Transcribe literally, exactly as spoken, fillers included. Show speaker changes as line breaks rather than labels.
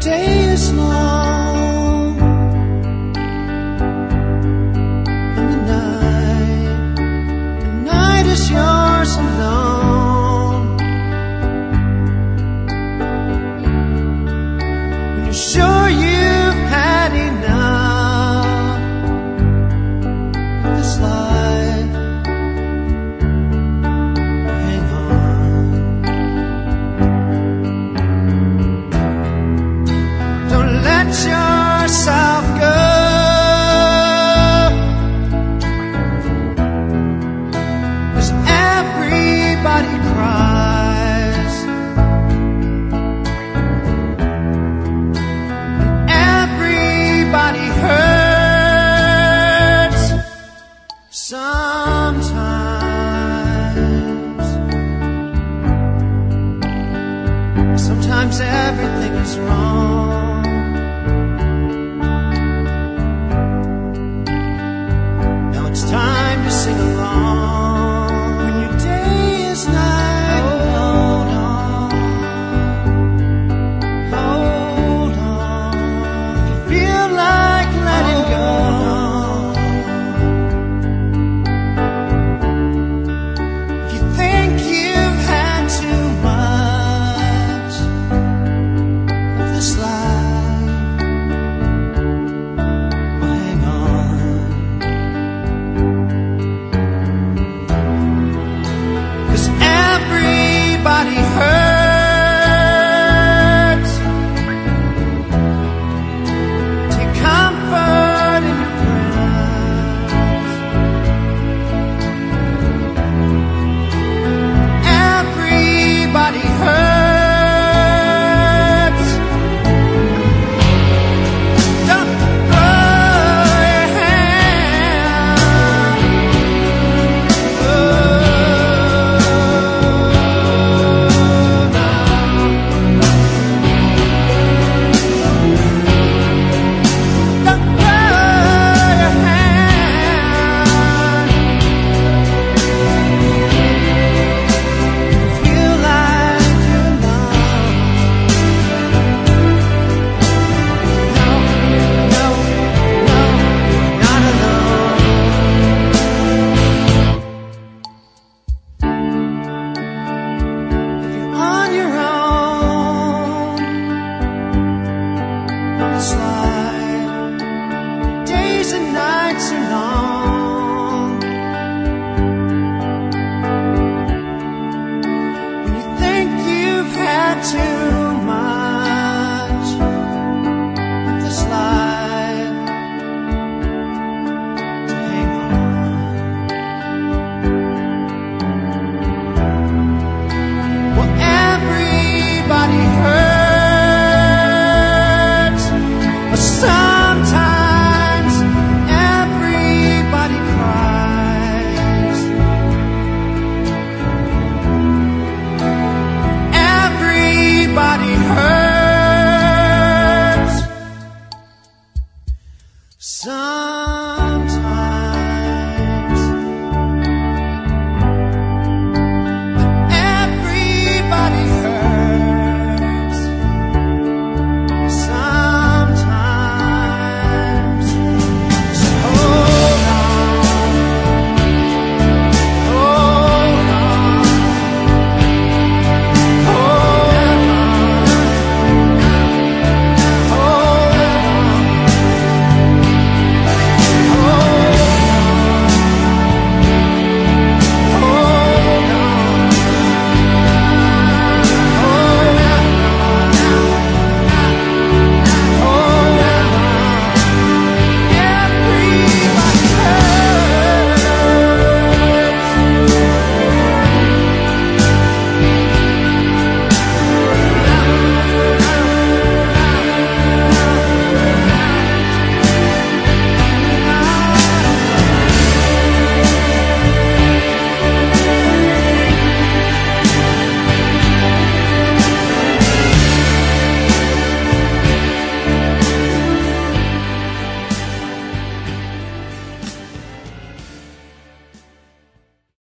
day is long and the night, the night is yours alone. When you're sure you've had enough of this life, hang on. Don't let yourself go, 'cause everybody cries, everybody hurts sometimes. Sometimes everything is wrong. Now it's time to sing along. When your day is night, hold on, hold on. If you feel like letting go, if you think you've had too much of this life, well, hang on. 'Cause everybody hurts. Take comfort in your friends. Everybody hurts. Don't throw your hand. Oh, no. Don't throw your hand. Feel like you're alone. No, no, no, you're not alone. If you're on your own on this life, days and nights are long. When you think you've had too